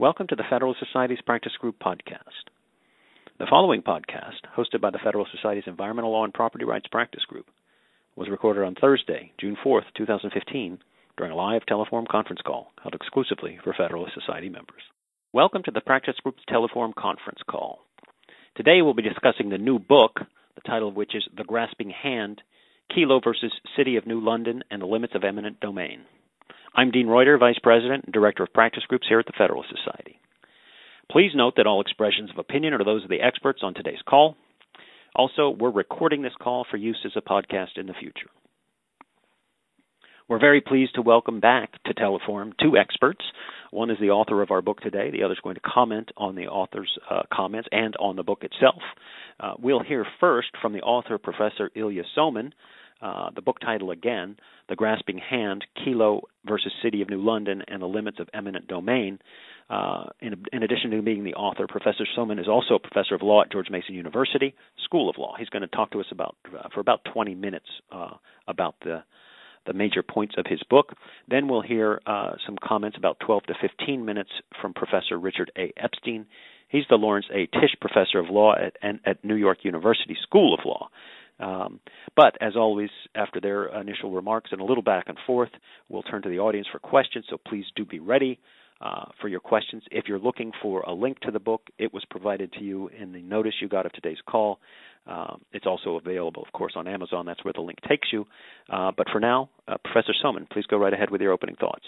Welcome to the Federalist Society's Practice Group podcast. The following podcast, hosted by the Federalist Society's Environmental Law and Property Rights Practice Group, was recorded on Thursday, June 4th, 2015, during a live Teleforum conference call held exclusively for Federalist Society members. Welcome to the Practice Group's Teleforum conference call. Today we'll be discussing the new book, the title of which is The Grasping Hand, Kelo versus City of New London and the Limits of Eminent Domain. I'm Dean Reuter, Vice President and Director of Practice Groups here at the Federalist Society. Please note that all expressions of opinion are those of the experts on today's call. Also, we're recording this call for use as a podcast in the future. We're very pleased to welcome back to Teleforum two experts. One is the author of our book today. The other is going to comment on the author's comments and on the book itself. We'll hear first from the author, Professor Ilya Somin. The book title again, The Grasping Hand, Kelo versus City of New London and the Limits of Eminent Domain. In addition to being the author, Professor Somin is also a professor of law at George Mason University, School of Law. He's going to talk to us for about 20 minutes about the major points of his book. Then we'll hear some comments about 12 to 15 minutes from Professor Richard A. Epstein. He's the Lawrence A. Tisch Professor of Law at New York University School of Law. But, as always, after their initial remarks and a little back and forth, we'll turn to the audience for questions, so please do be ready for your questions. If you're looking for a link to the book, it was provided to you in the notice you got of today's call. It's also available, of course, on Amazon. That's where the link takes you. But for now, Professor Somin, please go right ahead with your opening thoughts.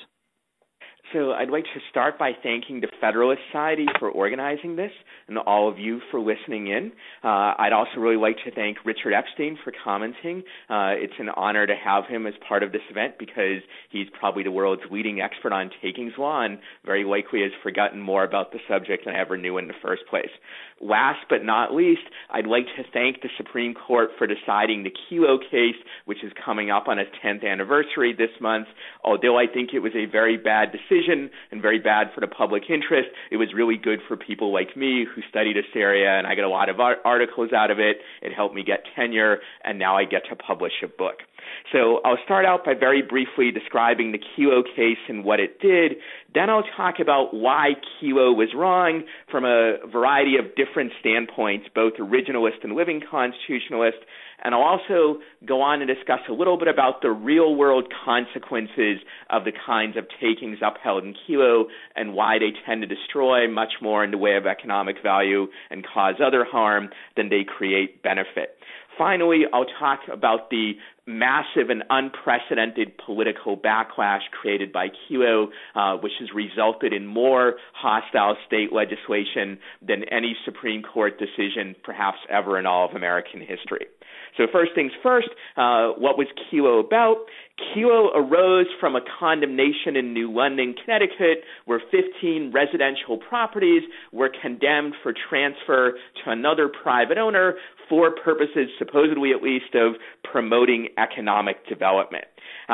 So I'd like to start by thanking the Federalist Society for organizing this and all of you for listening in. I'd also really like to thank Richard Epstein for commenting. It's an honor to have him as part of this event because he's probably the world's leading expert on takings law and very likely has forgotten more about the subject than I ever knew in the first place. Last but not least, I'd like to thank the Supreme Court for deciding the Kelo case, which is coming up on its 10th anniversary this month. Although I think it was a very bad decision and very bad for the public interest, it was really good for people like me who study this area, and I got a lot of articles out of it. It helped me get tenure, and now I get to publish a book. So I'll start out by very briefly describing the Kelo case and what it did. Then I'll talk about why Kelo was wrong from a variety of different standpoints, both originalist and living constitutionalist. And I'll also go on and discuss a little bit about the real-world consequences of the kinds of takings upheld in Kelo and why they tend to destroy much more in the way of economic value and cause other harm than they create benefit. Finally, I'll talk about the massive and unprecedented political backlash created by Kelo, which has resulted in more hostile state legislation than any Supreme Court decision perhaps ever in all of American history. So first things first, what was Kelo about? Kelo arose from a condemnation in New London, Connecticut, where 15 residential properties were condemned for transfer to another private owner for purposes, supposedly at least, of promoting economic development.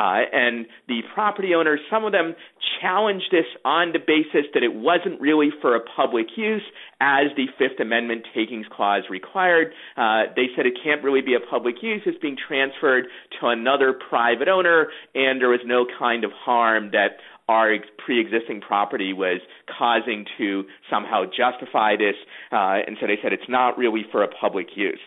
And the property owners, some of them challenged this on the basis that it wasn't really for a public use, as the Fifth Amendment takings clause required. They said it can't really be a public use. It's being transferred to another private owner, and there was no kind of harm that our pre-existing property was causing to somehow justify this. And so they said it's not really for a public use.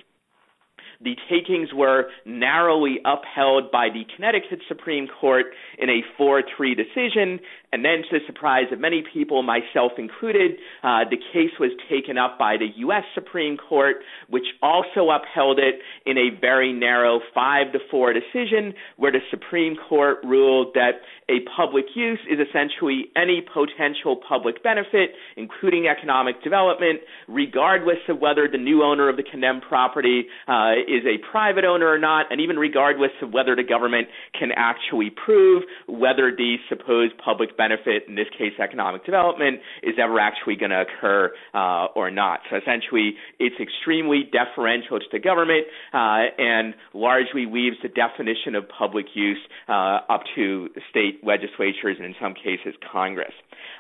The takings were narrowly upheld by the Connecticut Supreme Court in a 4-3 decision, and then to the surprise of many people, myself included, the case was taken up by the U.S. Supreme Court, which also upheld it in a very narrow 5-4 decision, where the Supreme Court ruled that a public use is essentially any potential public benefit, including economic development, regardless of whether the new owner of the condemned property is a private owner or not, and even regardless of whether the government can actually prove whether the supposed public benefit, in this case economic development, is ever actually going to occur or not. So essentially, it's extremely deferential to the government and largely leaves the definition of public use up to state legislatures and in some cases Congress.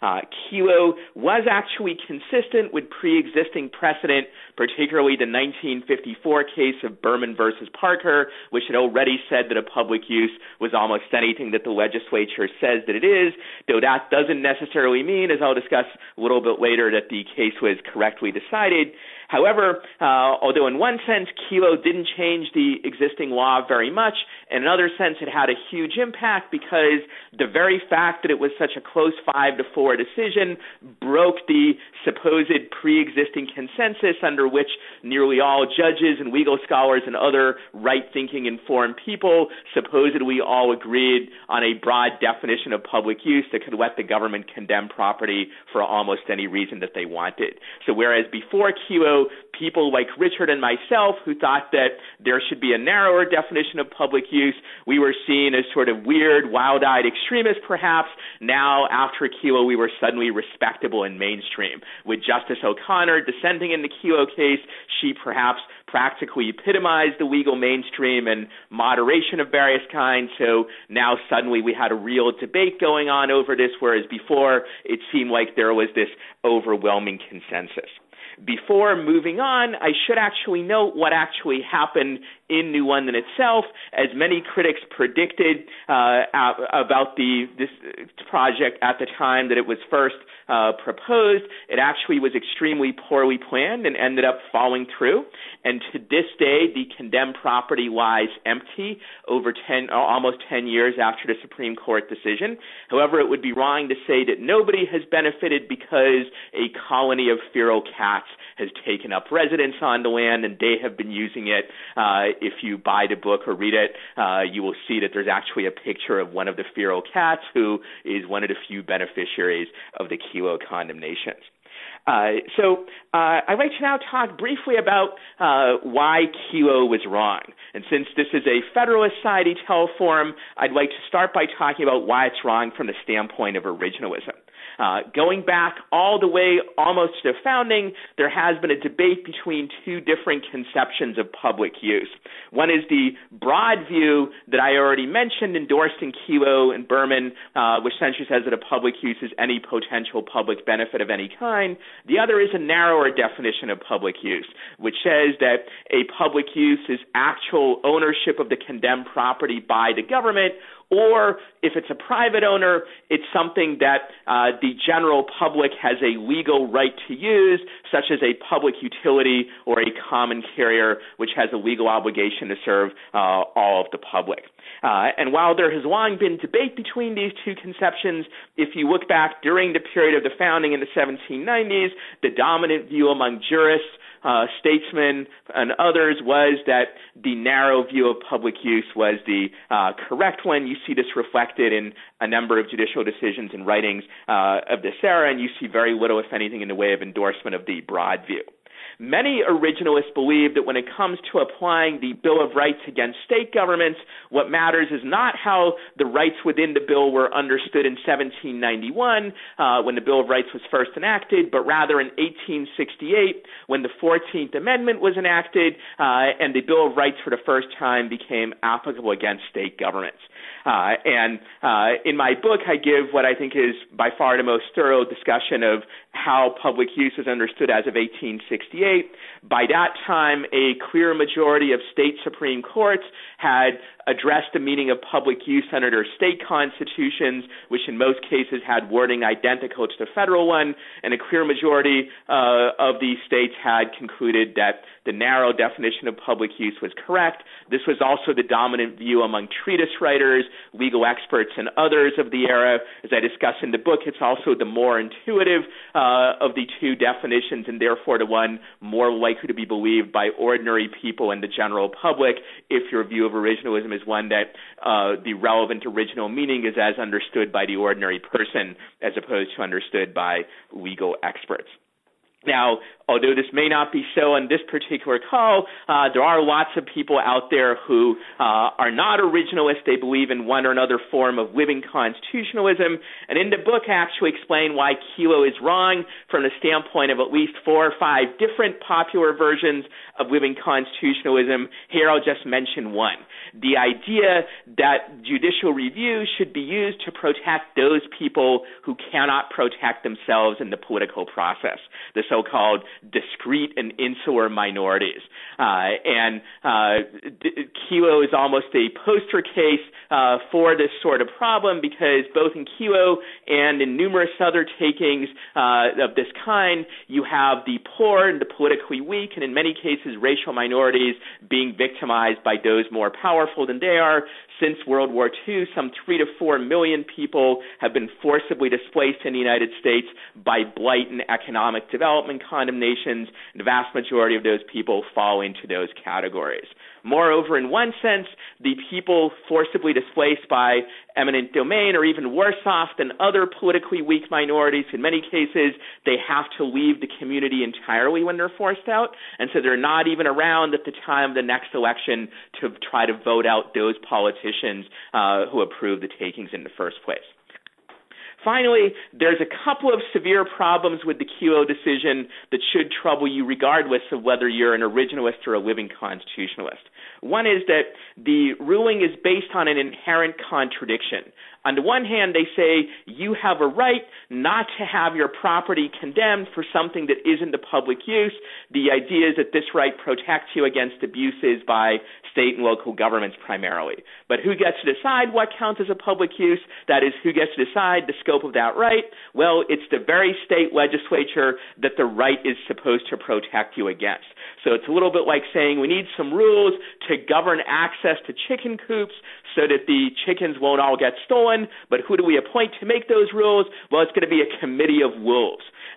Kelo was actually consistent with pre-existing precedent, particularly the 1954 case of Berman versus Parker, which had already said that a public use was almost anything that the legislature says that it is. So that doesn't necessarily mean, as I'll discuss a little bit later, that the case was correctly decided. However, although in one sense Kelo didn't change the existing law very much, in another sense it had a huge impact because the very fact that it was such a close 5-4 decision broke the supposed pre-existing consensus under which nearly all judges and legal scholars and other right-thinking informed people supposedly all agreed on a broad definition of public use that could let the government condemn property for almost any reason that they wanted. So whereas before Kelo, people like Richard and myself who thought that there should be a narrower definition of public use, we were seen as sort of weird, wild-eyed extremists perhaps. Now, after Kelo, we were suddenly respectable and mainstream. With Justice O'Connor dissenting in the Kelo case, she perhaps practically epitomized the legal mainstream and moderation of various kinds. So now suddenly we had a real debate going on over this, whereas before it seemed like there was this overwhelming consensus. Before moving on, I should actually note what actually happened in New London itself. As many critics predicted about this project at the time that it was first proposed, it actually was extremely poorly planned and ended up falling through. And to this day, the condemned property lies empty over almost 10 years after the Supreme Court decision. However, it would be wrong to say that nobody has benefited because a colony of feral cats has taken up residence on the land, and they have been using it. If you buy the book or read it, you will see that there's actually a picture of one of the feral cats who is one of the few beneficiaries of the Kelo condemnations. So I'd like to now talk briefly about why Kelo was wrong. And since this is a Federalist Society teleforum, I'd like to start by talking about why it's wrong from the standpoint of originalism. Going back all the way almost to the founding, there has been a debate between two different conceptions of public use. One is the broad view that I already mentioned, endorsed in Kelo and Berman, which essentially says that a public use is any potential public benefit of any kind. The other is a narrower definition of public use, which says that a public use is actual ownership of the condemned property by the government, or if it's a private owner, it's something that the general public has a legal right to use, such as a public utility or a common carrier, which has a legal obligation to serve all of the public. And while there has long been debate between these two conceptions, if you look back during the period of the founding in the 1790s, the dominant view among jurists, statesmen, and others was that the narrow view of public use was the correct one. You see this reflected in a number of judicial decisions and writings of this era, and you see very little, if anything, in the way of endorsement of the broad view. Many originalists believe that when it comes to applying the Bill of Rights against state governments, what matters is not how the rights within the bill were understood in 1791, when the Bill of Rights was first enacted, but rather in 1868, when the 14th Amendment was enacted, and the Bill of Rights for the first time became applicable against state governments. And in my book, I give what I think is by far the most thorough discussion of how public use is understood as of 1868. By that time, a clear majority of state Supreme Courts had addressed the meaning of public use under their state constitutions, which in most cases had wording identical to the federal one, and a clear majority of these states had concluded that the narrow definition of public use was correct. This was also the dominant view among treatise writers, legal experts, and others of the era. As I discuss in the book, it's also the more intuitive of the two definitions, and therefore the one more likely to be believed by ordinary people and the general public if your view of originalism is one that the relevant original meaning is as understood by the ordinary person as opposed to understood by legal experts. Now, although this may not be so on this particular call, there are lots of people out there who are not originalists. They believe in one or another form of living constitutionalism. And in the book, I actually explain why Kelo is wrong from the standpoint of at least 4 or 5 different popular versions of living constitutionalism. Here I'll just mention one. The idea that judicial review should be used to protect those people who cannot protect themselves in the political process. This so-called discrete and insular minorities. Kelo is almost a poster case for this sort of problem, because both in Kelo and in numerous other takings of this kind, you have the poor and the politically weak, and in many cases racial minorities being victimized by those more powerful than they are. Since World War II, some 3 to 4 million people have been forcibly displaced in the United States by blight and economic development condemnations. The vast majority of those people fall into those categories. Moreover, in one sense, the people forcibly displaced by eminent domain are even worse off than other politically weak minorities. In many cases, they have to leave the community entirely when they're forced out, and so they're not even around at the time of the next election to try to vote out those politicians who approved the takings in the first place. Finally, there's a couple of severe problems with the Kelo decision that should trouble you regardless of whether you're an originalist or a living constitutionalist. One is that the ruling is based on an inherent contradiction. On the one hand, they say you have a right not to have your property condemned for something that isn't the public use. The idea is that this right protects you against abuses by state and local governments primarily. But who gets to decide what counts as a public use? That is, who gets to decide the scope of that right? Well, it's the very state legislature that the right is supposed to protect you against. So it's a little bit like saying we need some rules to govern access to chicken coops so that the chickens won't all get stolen, but who do we appoint to make those rules? Well, it's going to be a committee of wolves.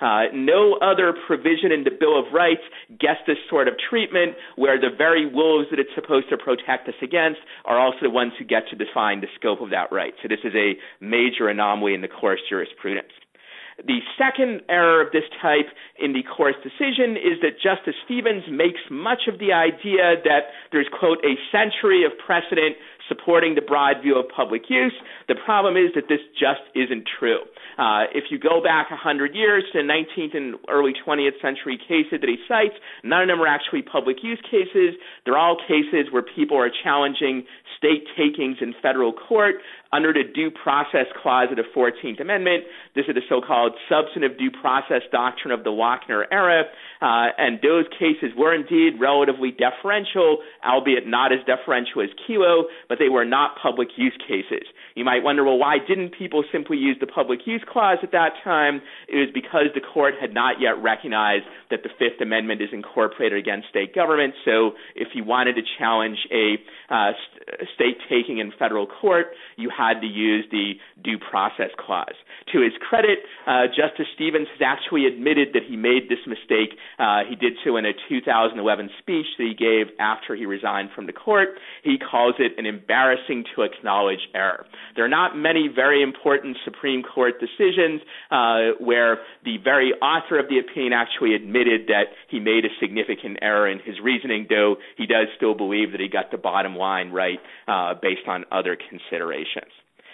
No other provision in the Bill of Rights gets this sort of treatment, where the very wolves that it's supposed to protect us against are also the ones who get to define the scope of that right. So this is a major anomaly in the court's jurisprudence. The second error of this type in the court's decision is that Justice Stevens makes much of the idea that there's, quote, a century of precedent supporting the broad view of public use. The problem is that this just isn't true. If you go back 100 years to 19th and early 20th century cases that he cites, none of them are actually public use cases. They're all cases where people are challenging state takings in federal court under the Due Process Clause of the 14th Amendment. This is the so-called substantive due process doctrine of the Lochner era, and those cases were indeed relatively deferential, albeit not as deferential as Kelo, but they were not public use cases. You might wonder, well, why didn't people simply use the public use clause at that time? It was because the court had not yet recognized that the Fifth Amendment is incorporated against state government, so if you wanted to challenge a state taking in federal court, you had to use the Due Process Clause. To his credit, Justice Stevens has actually admitted that he made this mistake. He did so in a 2011 speech that he gave after he resigned from the court. He calls it an embarrassing to acknowledge error. There are not many very important Supreme Court decisions where the very author of the opinion actually admitted that he made a significant error in his reasoning, though he does still believe that he got the bottom line right based on other considerations.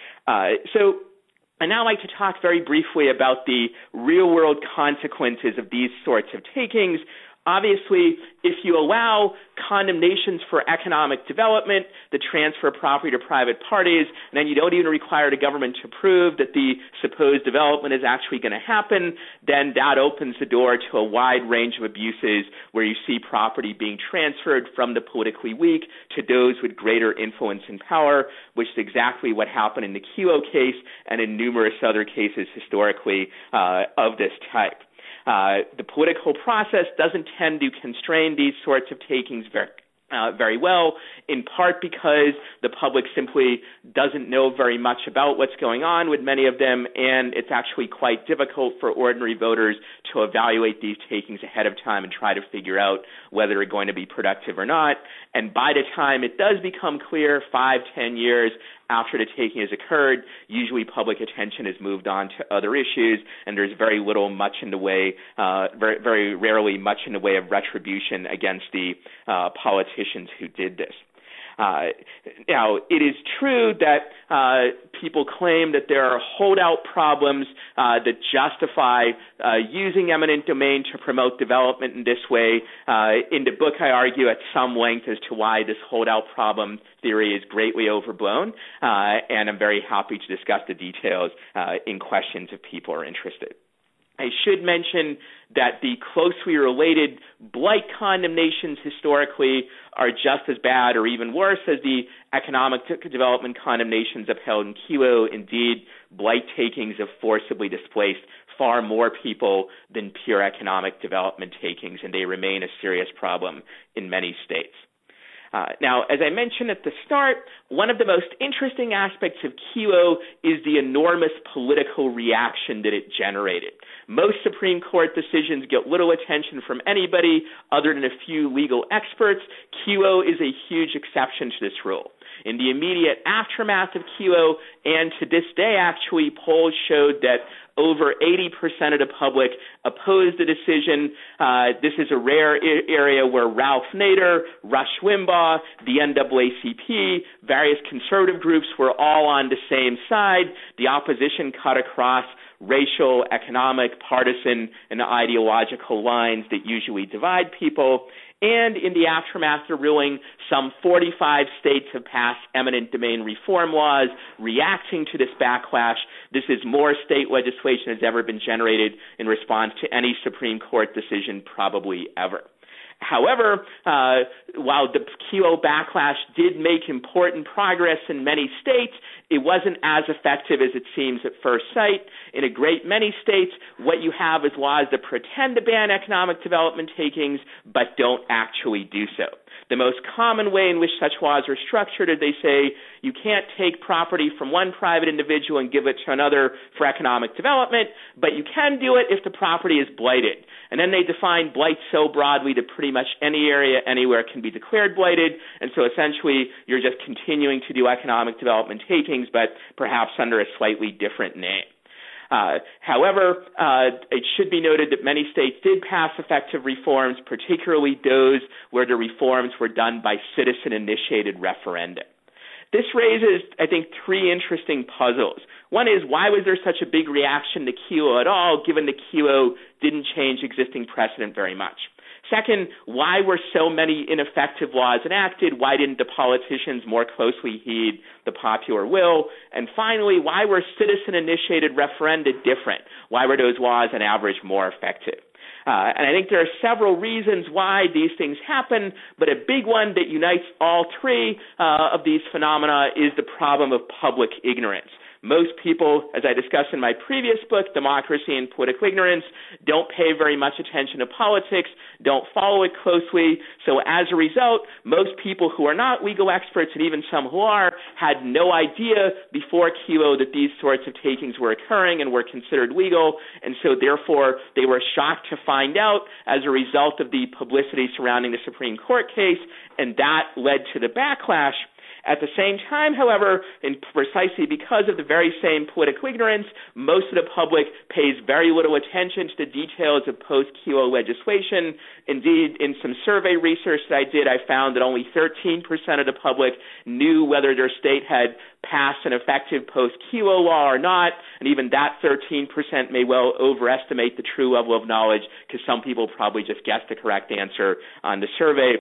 So I'd now like to talk very briefly about the real-world consequences of these sorts of takings. Obviously, if you allow condemnations for economic development, the transfer of property to private parties, and then you don't even require the government to prove that the supposed development is actually going to happen, then that opens the door to a wide range of abuses where you see property being transferred from the politically weak to those with greater influence and power, which is exactly what happened in the Kelo case and in numerous other cases historically of this type. The political process doesn't tend to constrain these sorts of takings very well, in part because the public simply doesn't know very much about what's going on with many of them, and it's actually quite difficult for ordinary voters to evaluate these takings ahead of time and try to figure out whether they're going to be productive or not. And by the time it does become clear, 5-10 years after the taking has occurred, usually public attention has moved on to other issues, and there's very much in the way, very rarely much in the way of retribution against the politicians who did this. Now, it is true that people claim that there are holdout problems that justify using eminent domain to promote development in this way. In the book, I argue at some length as to why this holdout problem theory is greatly overblown, and I'm very happy to discuss the details in questions if people are interested. I should mention that the closely related blight condemnations historically are just as bad or even worse as the economic development condemnations upheld in Kelo. Indeed, blight takings have forcibly displaced far more people than pure economic development takings, and they remain a serious problem in many states. Now, as I mentioned at the start, one of the most interesting aspects of Kelo is the enormous political reaction that it generated. Most Supreme Court decisions get little attention from anybody other than a few legal experts. Kelo is a huge exception to this rule. In the immediate aftermath of Kelo, and to this day actually, polls showed that over 80% of the public opposed the decision. This is a rare area where Ralph Nader, Rush Limbaugh, the NAACP, various conservative groups were all on the same side. The opposition cut across racial, economic, partisan, and ideological lines that usually divide people. And in the aftermath of the ruling, some 45 states have passed eminent domain reform laws reacting to this backlash. This is more state legislation has ever been generated in response to any Supreme Court decision probably ever. However, while the Kelo backlash did make important progress in many states, it wasn't as effective as it seems at first sight. In a great many states, what you have is laws that pretend to ban economic development takings but don't actually do so. The most common way in which such laws are structured is they say you can't take property from one private individual and give it to another for economic development, but you can do it if the property is blighted. And then they define blight so broadly that pretty much any area anywhere can be declared blighted, and so essentially you're just continuing to do economic development takings, but perhaps under a slightly different name. However, it should be noted that many states did pass effective reforms, particularly those where the reforms were done by citizen-initiated referenda. This raises, I think, three interesting puzzles. One is, why was there such a big reaction to Kelo at all, given that Kelo didn't change existing precedent very much? Second, why were so many ineffective laws enacted? Why didn't the politicians more closely heed the popular will? And finally, why were citizen-initiated referenda different? Why were those laws on average more effective? And I think there are several reasons why these things happen, but a big one that unites all three of these phenomena is the problem of public ignorance. Most people, as I discussed in my previous book, Democracy and Political Ignorance, don't pay very much attention to politics, don't follow it closely. So as a result, most people who are not legal experts, and even some who are, had no idea before Kelo that these sorts of takings were occurring and were considered legal. And so therefore, they were shocked to find out as a result of the publicity surrounding the Supreme Court case, and that led to the backlash. At the same time, however, and precisely because of the very same political ignorance, most of the public pays very little attention to the details of post-Kelo legislation. Indeed, in some survey research that I did, I found that only 13% of the public knew whether their state had passed an effective post-Kelo law or not, and even that 13% may well overestimate the true level of knowledge, because some people probably just guessed the correct answer on the survey.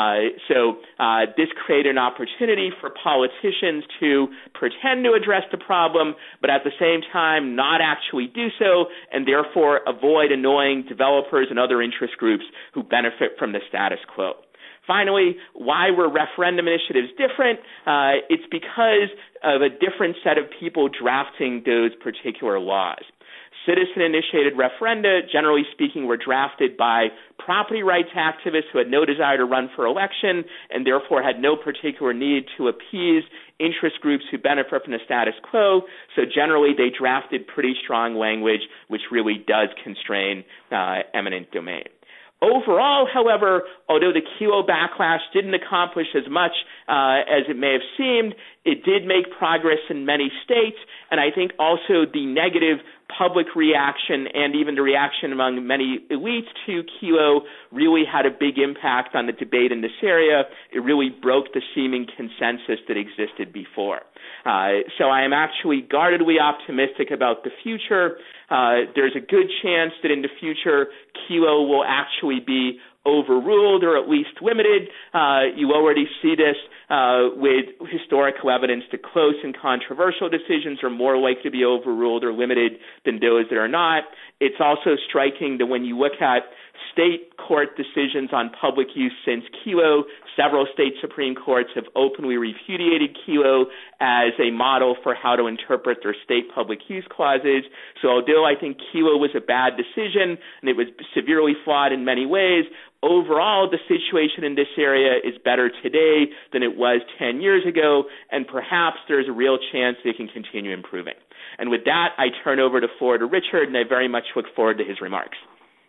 So this created an opportunity for politicians to pretend to address the problem, but at the same time not actually do so, and therefore avoid annoying developers and other interest groups who benefit from the status quo. Finally, why were referendum initiatives different? It's because of a different set of people drafting those particular laws. Citizen-initiated referenda, generally speaking, were drafted by property rights activists who had no desire to run for election and therefore had no particular need to appease interest groups who benefit from the status quo. So generally, they drafted pretty strong language, which really does constrain eminent domain. Overall, however, although the Kelo backlash didn't accomplish as much as it may have seemed, it did make progress in many states, and I think also the negative public reaction and even the reaction among many elites to Kelo really had a big impact on the debate in this area. It really broke the seeming consensus that existed before. So I am actually guardedly optimistic about the future. There's a good chance that in the future, Kelo will actually be overruled or at least limited. You already see this with historical evidence that close and controversial decisions are more likely to be overruled or limited than those that are not. It's also striking that when you look at state court decisions on public use since Kelo, several state Supreme Courts have openly repudiated Kelo as a model for how to interpret their state public use clauses. So although I think Kelo was a bad decision and it was severely flawed in many ways, overall the situation in this area is better today than it was 10 years ago, and perhaps there's a real chance it can continue improving. And with that, I turn over the floor to Richard, and I very much look forward to his remarks.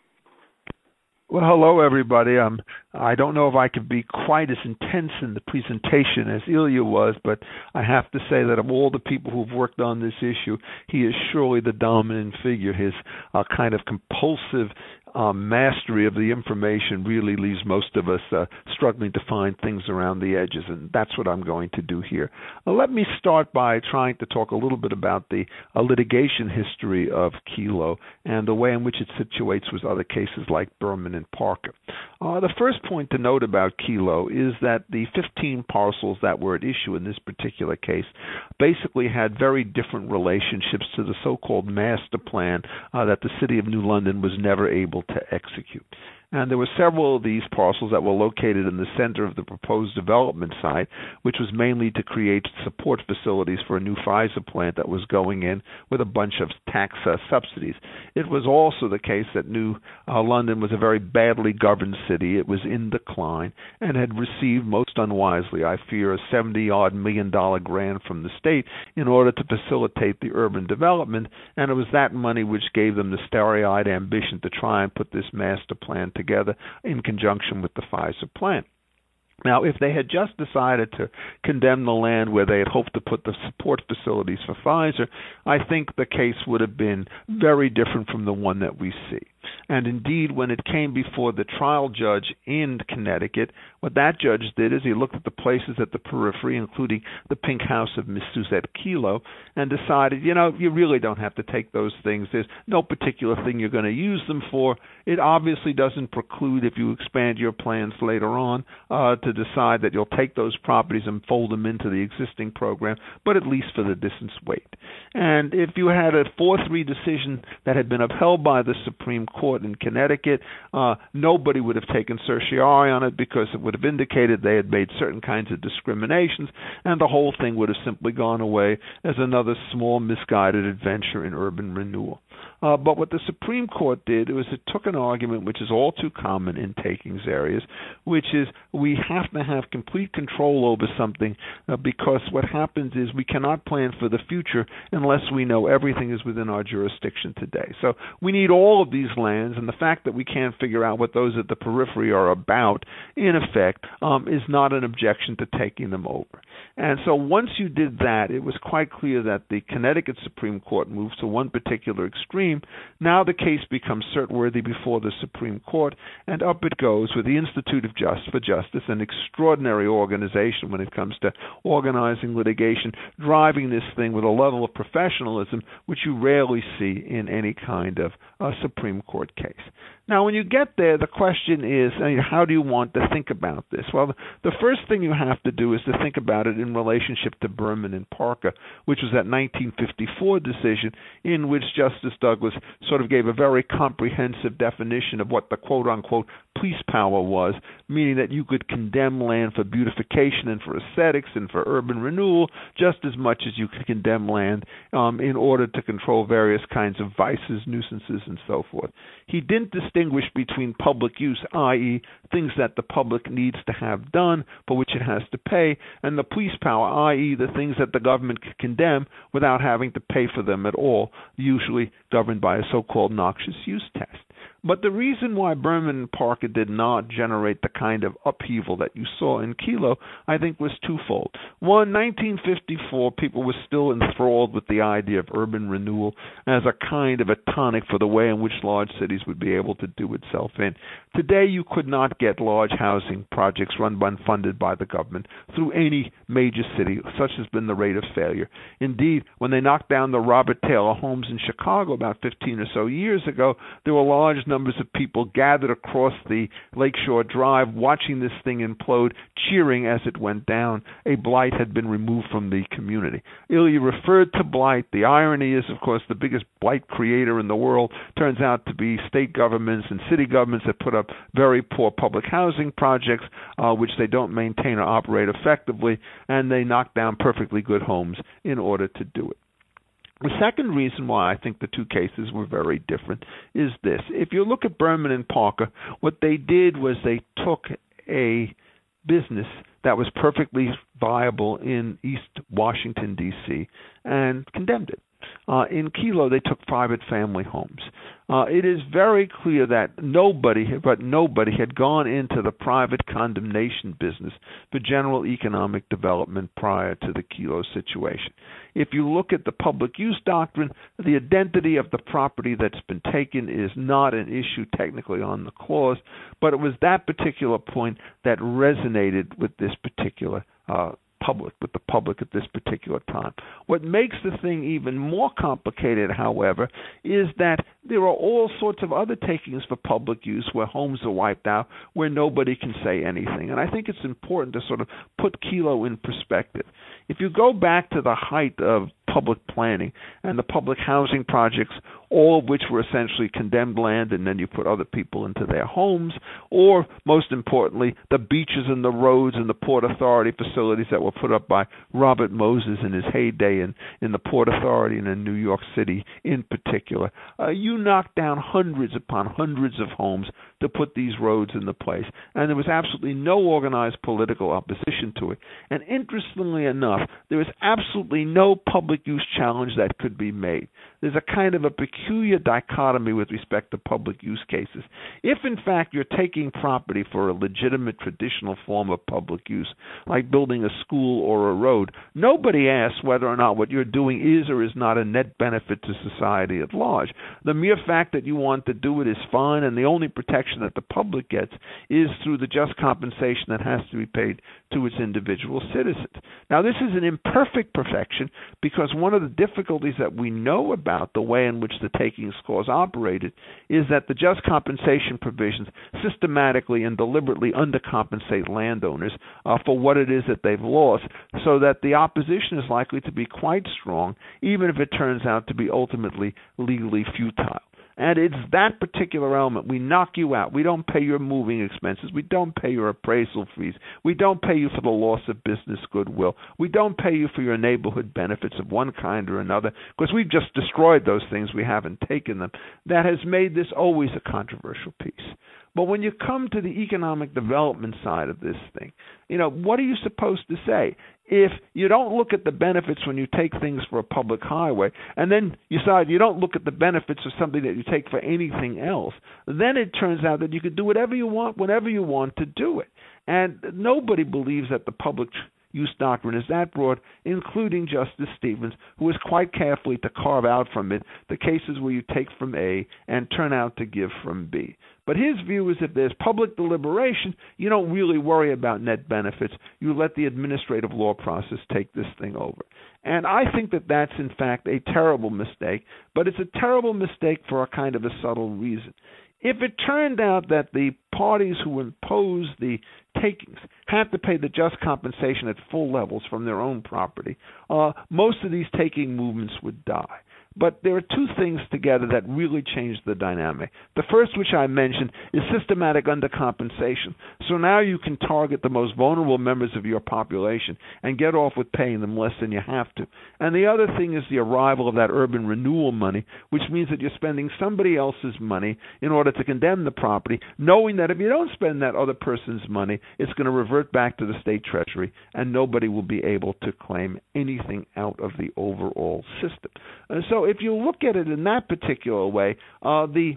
Well, hello, everybody. I don't know if I could be quite as intense in the presentation as Ilya was, but I have to say that of all the people who've worked on this issue, he is surely the dominant figure. His kind of compulsive mastery of the information really leaves most of us struggling to find things around the edges, and that's what I'm going to do here. Let me start by trying to talk a little bit about the litigation history of Kelo and the way in which it situates with other cases like Berman and Parker. The first point to note about Kelo is that the 15 parcels that were at issue in this particular case basically had very different relationships to the so-called master plan that the City of New London was never able to execute. And there were several of these parcels that were located in the center of the proposed development site, which was mainly to create support facilities for a new Pfizer plant that was going in with a bunch of tax subsidies. It was also the case that New London was a very badly governed city. It was in decline and had received, most unwisely, I fear, a $70-odd million grant from the state in order to facilitate the urban development, and it was that money which gave them the starry-eyed ambition to try and put this master plan together in conjunction with the Pfizer plant. Now, if they had just decided to condemn the land where they had hoped to put the support facilities for Pfizer, I think the case would have been very different from the one that we see. And indeed, when it came before the trial judge in Connecticut, what that judge did is he looked at the places at the periphery, including the pink house of Miss Suzette Kelo, and decided, you really don't have to take those things. There's no particular thing you're going to use them for. It obviously doesn't preclude, if you expand your plans later on, to decide that you'll take those properties and fold them into the existing program, but at least for the distance wait. And if you had a 4-3 decision that had been upheld by the Supreme Court in Connecticut, nobody would have taken certiorari on it because it would have indicated they had made certain kinds of discriminations, and the whole thing would have simply gone away as another small misguided adventure in urban renewal. But what the Supreme Court did was it took an argument which is all too common in takings areas, which is we have to have complete control over something because what happens is we cannot plan for the future unless we know everything is within our jurisdiction today. So we need all of these lands, and the fact that we can't figure out what those at the periphery are about, in effect, is not an objection to taking them over. And so once you did that, it was quite clear that the Connecticut Supreme Court moved to one particular extreme. Now the case becomes cert-worthy before the Supreme Court, and up it goes with the Institute for Justice, an extraordinary organization when it comes to organizing litigation, driving this thing with a level of professionalism which you rarely see in any kind of Supreme Court case. Now, when you get there, the question is, how do you want to think about this? Well, the first thing you have to do is to think about it in relationship to Berman and Parker, which was that 1954 decision in which Justice Douglas sort of gave a very comprehensive definition of what the quote-unquote police power was, meaning that you could condemn land for beautification and for aesthetics and for urban renewal just as much as you could condemn land in order to control various kinds of vices, nuisances, and so forth. He didn't distinguish between public use, i.e., things that the public needs to have done, for which it has to pay, and the police power, i.e., the things that the government could condemn without having to pay for them at all, usually governed by a so-called noxious use test. But the reason why Berman and Parker did not generate the kind of upheaval that you saw in Kelo, I think, was twofold. One, 1954, people were still enthralled with the idea of urban renewal as a kind of a tonic for the way in which large cities would be able to do itself in. Today, you could not get large housing projects run by and funded by the government through any major city. Such has been the rate of failure. Indeed, when they knocked down the Robert Taylor homes in Chicago about 15 or so years ago, there were large large numbers of people gathered across the Lakeshore Drive, watching this thing implode, cheering as it went down. A blight had been removed from the community. Ilya referred to blight. The irony is, of course, the biggest blight creator in the world turns out to be state governments and city governments that put up very poor public housing projects, which they don't maintain or operate effectively, and they knock down perfectly good homes in order to do it. The second reason why I think the two cases were very different is this. If you look at Berman and Parker, what they did was they took a business that was perfectly viable in East Washington, D.C., and condemned it. In Kelo, they took private family homes. It is very clear that nobody had gone into the private condemnation business for general economic development prior to the Kelo situation. If you look at the public use doctrine, the identity of the property that's been taken is not an issue technically on the clause, but it was that particular point that resonated with this particular with the public at this particular time. What makes the thing even more complicated, however, is that there are all sorts of other takings for public use where homes are wiped out, where nobody can say anything. And I think it's important to sort of put Kelo in perspective. If you go back to the height of public planning and the public housing projects, all of which were essentially condemned land, and then you put other people into their homes, or most importantly, the beaches and the roads and the Port Authority facilities that were put up by Robert Moses in his heyday in the Port Authority and in New York City in particular. You knocked down hundreds upon hundreds of homes to put these roads into place, and there was absolutely no organized political opposition to it. And interestingly enough, there is absolutely no public use challenge that could be made. There's a kind of a peculiar dichotomy with respect to public use cases. If, in fact, you're taking property for a legitimate traditional form of public use, like building a school or a road, nobody asks whether or not what you're doing is or is not a net benefit to society at large. The mere fact that you want to do it is fine, and the only protection that the public gets is through the just compensation that has to be paid to its individual citizens. Now, this is an imperfect perfection because one of the difficulties that we know about the way in which the takings clause operated is that the just compensation provisions systematically and deliberately undercompensate landowners for what it is that they've lost, so that the opposition is likely to be quite strong, even if it turns out to be ultimately legally futile. And it's that particular element. We knock you out. We don't pay your moving expenses. We don't pay your appraisal fees. We don't pay you for the loss of business goodwill. We don't pay you for your neighborhood benefits of one kind or another, because we've just destroyed those things. We haven't taken them. That has made this always a controversial piece. But when you come to the economic development side of this thing, what are you supposed to say? If you don't look at the benefits when you take things for a public highway, and then you decide you don't look at the benefits of something that you take for anything else, then it turns out that you can do whatever you want, whenever you want to do it. And nobody believes that the public use doctrine is that broad, including Justice Stevens, who was quite carefully to carve out from it the cases where you take from A and turn out to give from B. But his view is if there's public deliberation, you don't really worry about net benefits. You let the administrative law process take this thing over. And I think that that's, in fact, a terrible mistake, but it's a terrible mistake for a kind of a subtle reason. If it turned out that the parties who impose the takings have to pay the just compensation at full levels from their own property, most of these taking movements would die. But there are two things together that really change the dynamic. The first, which I mentioned, is systematic undercompensation. So now you can target the most vulnerable members of your population and get off with paying them less than you have to. And the other thing is the arrival of that urban renewal money, which means that you're spending somebody else's money in order to condemn the property, knowing that if you don't spend that other person's money, it's going to revert back to the state treasury, and nobody will be able to claim anything out of the overall system. So if you look at it in that particular way, the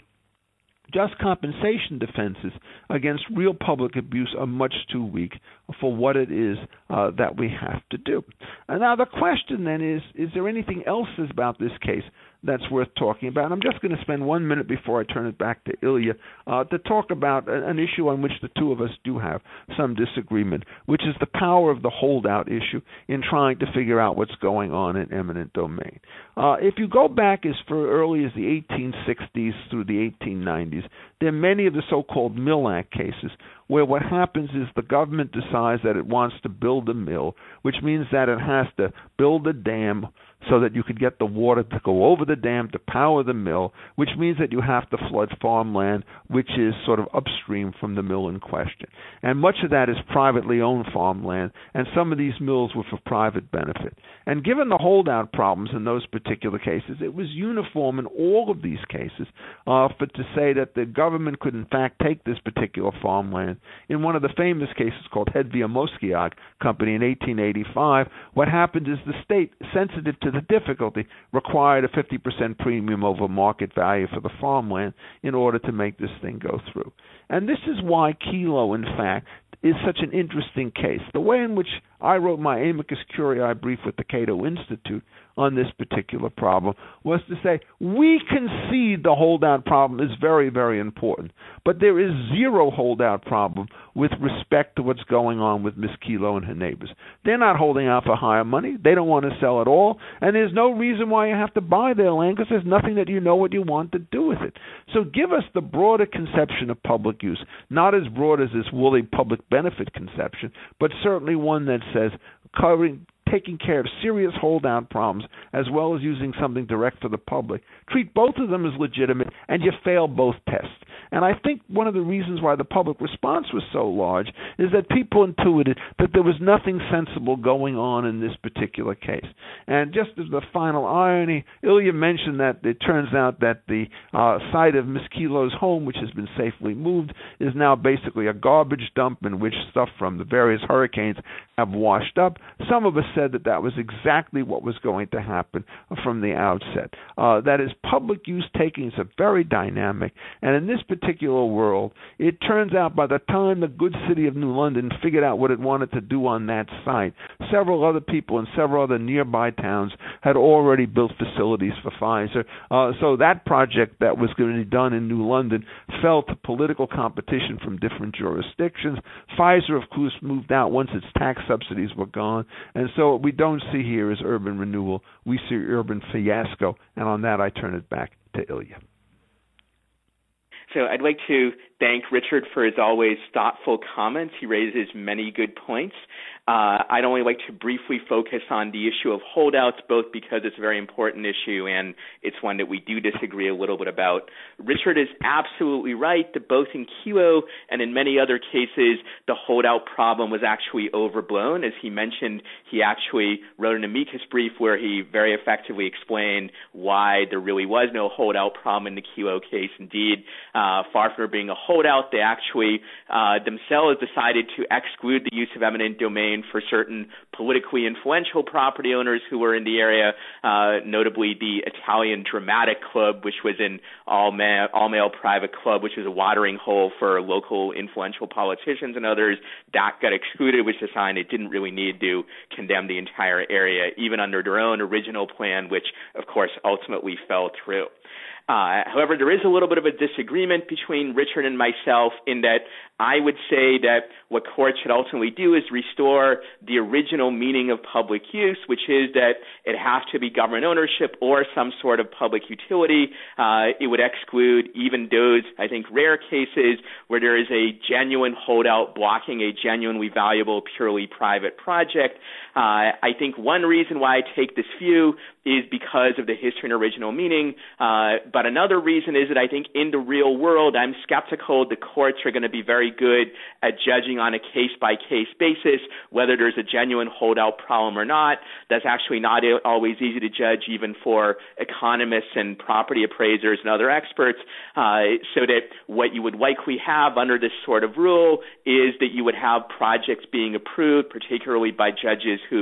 just compensation defenses against real public abuse are much too weak for what it is that we have to do. And now the question then is there anything else about this case that's worth talking about. I'm just going to spend 1 minute before I turn it back to Ilya to talk about an issue on which the two of us do have some disagreement, which is the power of the holdout issue in trying to figure out what's going on in eminent domain. If you go back as early as the 1860s through the 1890s, there are many of the so-called Mill Act cases where what happens is the government decides that it wants to build a mill, which means that it has to build a dam so that you could get the water to go over the dam to power the mill, which means that you have to flood farmland, which is sort of upstream from the mill in question. And much of that is privately owned farmland, and some of these mills were for private benefit. And given the holdout problems in those particular cases, it was uniform in all of these cases to say that the government could in fact take this particular farmland. In one of the famous cases called Hedvia Moskiag Company in 1885, what happened is the state, sensitive to the difficulty, required a 50% premium over market value for the farmland in order to make this thing go through. And this is why Kelo, in fact, is such an interesting case. The way in which I wrote my amicus curiae brief with the Cato Institute on this particular problem was to say, we concede the holdout problem is very, very important, but there is zero holdout problem with respect to what's going on with Miss Kelo and her neighbors. They're not holding out for higher money. They don't want to sell at all, and there's no reason why you have to buy their land because there's nothing that you know what you want to do with it. So give us the broader conception of public use, not as broad as this woolly public benefit conception, but certainly one that says taking care of serious holdout problems as well as using something direct for the public. Treat both of them as legitimate, and you fail both tests. And I think one of the reasons why the public response was so large is that people intuited that there was nothing sensible going on in this particular case. And just as the final irony, Ilya mentioned that it turns out that the site of Miss Kelo's home, which has been safely moved, is now basically a garbage dump in which stuff from the various hurricanes have washed up. Some of us said that that was exactly what was going to happen from the outset. That is, public use takings are very dynamic, and in this particular world, it turns out by the time the good city of New London figured out what it wanted to do on that site, several other people in several other nearby towns had already built facilities for Pfizer. So that project that was going to be done in New London fell to political competition from different jurisdictions. Pfizer, of course, moved out once its tax subsidies were gone, and so what we don't see here is urban renewal. We see urban fiasco, and on that I turn it back to Ilya. So I'd like to thank Richard for his always thoughtful comments. He raises many good points. I'd only like to briefly focus on the issue of holdouts, both because it's a very important issue and it's one that we do disagree a little bit about. Richard is absolutely right that both in Kelo and in many other cases, the holdout problem was actually overblown. As he mentioned, he actually wrote an amicus brief where he very effectively explained why there really was no holdout problem in the Kelo case. Indeed, far from being a holdout, they actually themselves decided to exclude the use of eminent domain for certain politically influential property owners who were in the area, notably the Italian Dramatic Club, which was an all-male private club, which was a watering hole for local influential politicians and others. That got excluded, which is a sign it didn't really need to condemn the entire area, even under their own original plan, which, of course, ultimately fell through. However, there is a little bit of a disagreement between Richard and myself in that I would say that what courts should ultimately do is restore the original meaning of public use, which is that it has to be government ownership or some sort of public utility. It would exclude even those, I think, rare cases where there is a genuine holdout blocking a genuinely valuable, purely private project. I think one reason why I take this view is because of the history and original meaning, but another reason is that I think in the real world, I'm skeptical the courts are going to be very good at judging on a case-by-case basis whether there's a genuine holdout problem or not. That's actually not always easy to judge even for economists and property appraisers and other experts, so that what you would likely have under this sort of rule is that you would have projects being approved, particularly by judges who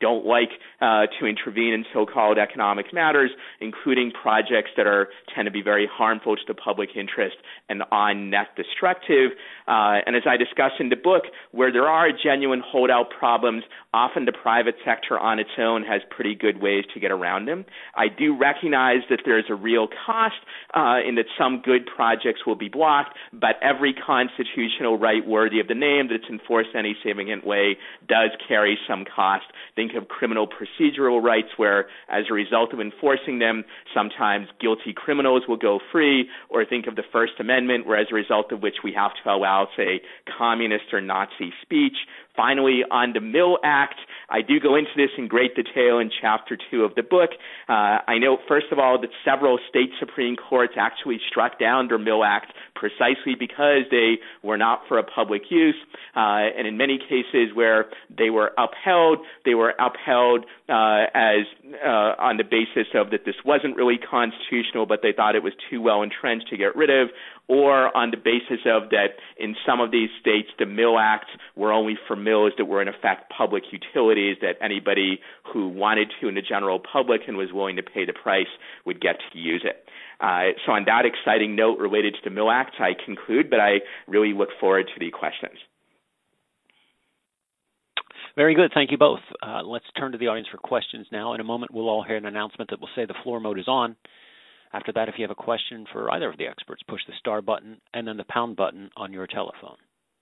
don't like to intervene in so-called economic matters, including projects that tend to be very harmful to the public interest and on net destructive. And as I discuss in the book, where there are genuine holdout problems, often the private sector on its own has pretty good ways to get around them. I do recognize that there's a real cost in that some good projects will be blocked, but every constitutional right worthy of the name that's enforced in any significant way does carry some cost. Think of criminal procedural rights where, as a result of enforcing them, sometimes guilty criminals will go free, or think of the First Amendment where, as a result of which we have to allow, say, communist or Nazi speech. Finally, on the Mill Act, I do go into this in great detail in Chapter 2 of the book. I note, first of all, that several state Supreme Courts actually struck down the Mill Act precisely because they were not for a public use. And in many cases where they were upheld as on the basis of that this wasn't really constitutional, but they thought it was too well entrenched to get rid of, or on the basis of that in some of these states the Mill Acts were only for mills that were in effect public utilities that anybody who wanted to in the general public and was willing to pay the price would get to use it. So on that exciting note related to the Mill Acts, I conclude, but I really look forward to the questions. Very good. Thank you both. Let's turn to the audience for questions now. In a moment, we'll all hear an announcement that will say the floor mode is on. After that, if you have a question for either of the experts, push the star button and then the pound button on your telephone.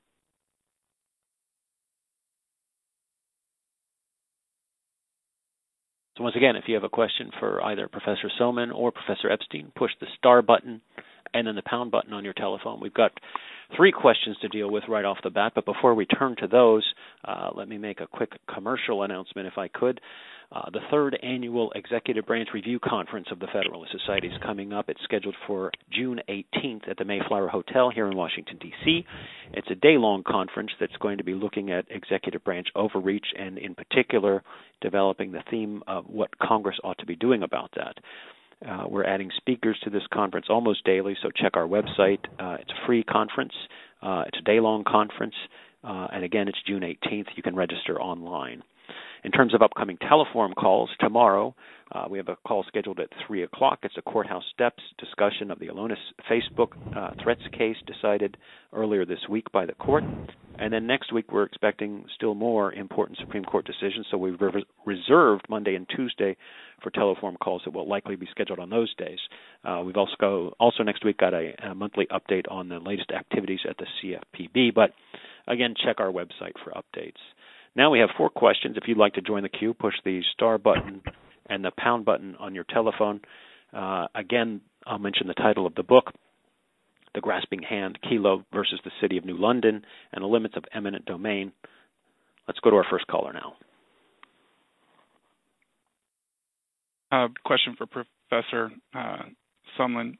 So once again, if you have a question for either Professor Soman or Professor Epstein, push the star button and then the pound button on your telephone. We've got 3 questions to deal with right off the bat, but before we turn to those, let me make a quick commercial announcement if I could. The 3rd Annual Executive Branch Review Conference of the Federalist Society is coming up. It's scheduled for June 18th at the Mayflower Hotel here in Washington, D.C. It's a day-long conference that's going to be looking at executive branch overreach and, in particular, developing the theme of what Congress ought to be doing about that. We're adding speakers to this conference almost daily, so check our website. It's a free conference. It's a day-long conference. And again, it's June 18th. You can register online. In terms of upcoming Teleforum calls, tomorrow we have a call scheduled at 3 o'clock. It's a courthouse steps discussion of the Alonis Facebook threats case decided earlier this week by the court. And then next week we're expecting still more important Supreme Court decisions, so we've reserved Monday and Tuesday for Teleforum calls that will likely be scheduled on those days. We've also next week got a monthly update on the latest activities at the CFPB, but again, check our website for updates. Now we have 4 questions. If you'd like to join the queue, push the star button and the pound button on your telephone. Again, I'll mention the title of the book, The Grasping Hand, Kelo versus the City of New London, and the Limits of Eminent Domain. Let's go to our first caller now. Question for Professor Sumlin.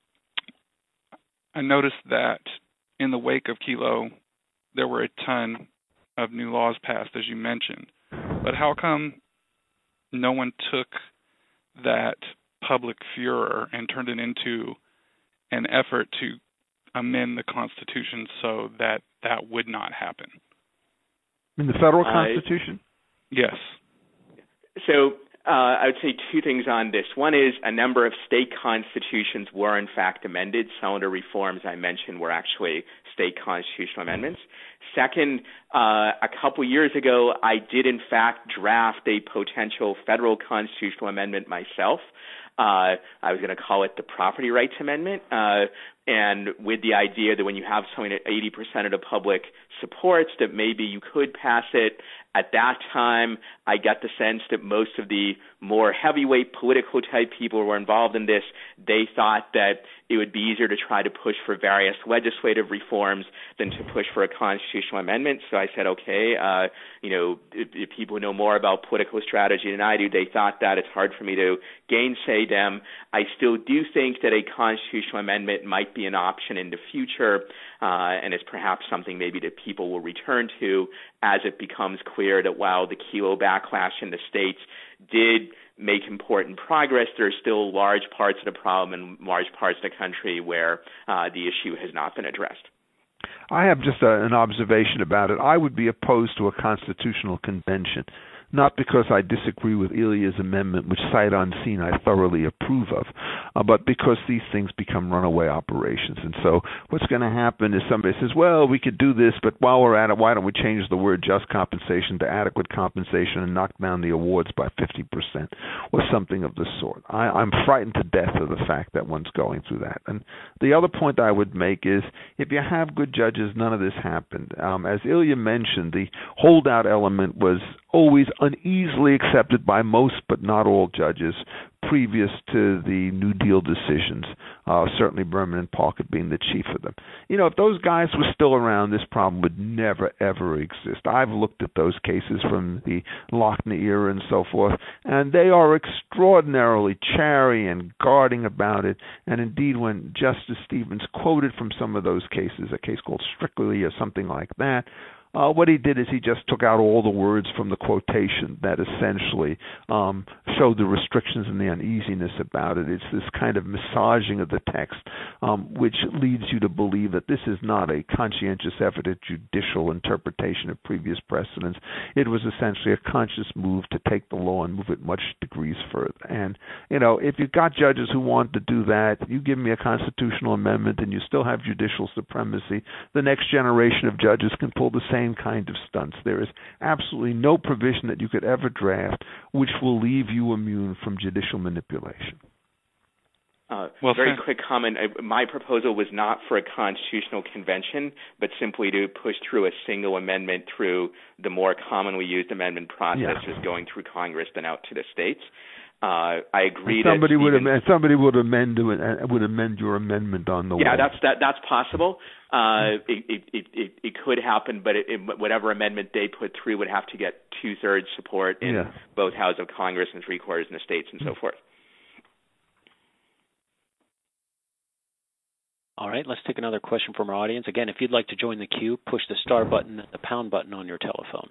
I noticed that in the wake of Kelo, there were a ton of new laws passed, as you mentioned. But how come no one took that public furor and turned it into an effort to amend the Constitution so that that would not happen? In the federal Constitution? Yes. So I would say 2 things on this. One is a number of state constitutions were in fact amended. Some of the reforms I mentioned were actually state constitutional amendments. Second, a couple years ago, I did in fact draft a potential federal constitutional amendment myself. I was going to call it the Property Rights Amendment, and with the idea that when you have something that 80% of the public supports, that maybe you could pass it. At that time, I got the sense that most of the more heavyweight political type people who were involved in this, they thought that it would be easier to try to push for various legislative reforms than to push for a constitutional amendment. So I said, okay, if people know more about political strategy than I do, they thought that. It's hard for me to gainsay them. I still do think that a constitutional amendment might be an option in the future, and it's perhaps something maybe that people will return to as it becomes clear that while the Kelo backlash in the states did make important progress, there are still large parts of the problem and large parts of the country where the issue has not been addressed. I have just an observation about it. I would be opposed to a constitutional convention. not because I disagree with Ilya's amendment, which sight unseen I thoroughly approve of, but because these things become runaway operations. And so what's going to happen is somebody says, well, we could do this, but while we're at it, why don't we change the word just compensation to adequate compensation and knock down the awards by 50% or something of the sort. I'm frightened to death of the fact that one's going through that. And the other point I would make is if you have good judges, none of this happened. As Ilya mentioned, the holdout element was always uneasily accepted by most but not all judges previous to the New Deal decisions, certainly Berman and Parker being the chief of them. You know, if those guys were still around, this problem would never, ever exist. I've looked at those cases from the Lochner era and so forth, and they are extraordinarily chary and guarding about it. And indeed, when Justice Stevens quoted from some of those cases, a case called Strictly or something like that, what he did is he just took out all the words from the quotation that essentially showed the restrictions and the uneasiness about it. It's this kind of massaging of the text, which leads you to believe that this is not a conscientious effort at judicial interpretation of previous precedents. It was essentially a conscious move to take the law and move it much degrees further. And, you know, if you've got judges who want to do that, you give me a constitutional amendment and you still have judicial supremacy, the next generation of judges can pull the same kind of stunts. There is absolutely no provision that you could ever draft which will leave you immune from judicial manipulation. Very quick comment. My proposal was not for a constitutional convention, but simply to push through a single amendment through the more commonly used amendment process, just going through Congress then out to the states. I agree that somebody would amend your amendment on the way. Yeah, that's possible. It could happen, but whatever amendment they put through would have to get 2/3 support in both houses of Congress and 3/4 in the states and so forth. All right, let's take another question from our audience. Again, if you'd like to join the queue, push the star button and the pound button on your telephone.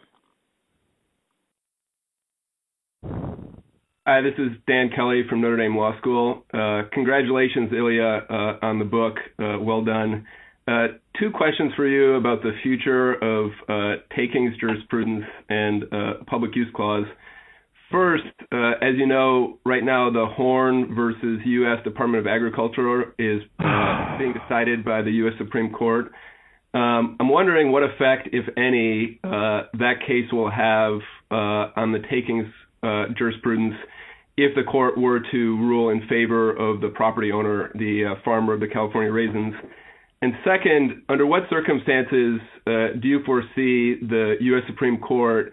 Hi, this is Dan Kelly from Notre Dame Law School. Congratulations, Ilya, on the book. Well done. 2 questions for you about the future of takings jurisprudence and public use clause. First, as you know, right now the Horn versus U.S. Department of Agriculture is being decided by the U.S. Supreme Court. I'm wondering what effect, if any, that case will have on the takings jurisprudence if the court were to rule in favor of the property owner, the farmer of the California raisins. And second, under what circumstances do you foresee the U.S. Supreme Court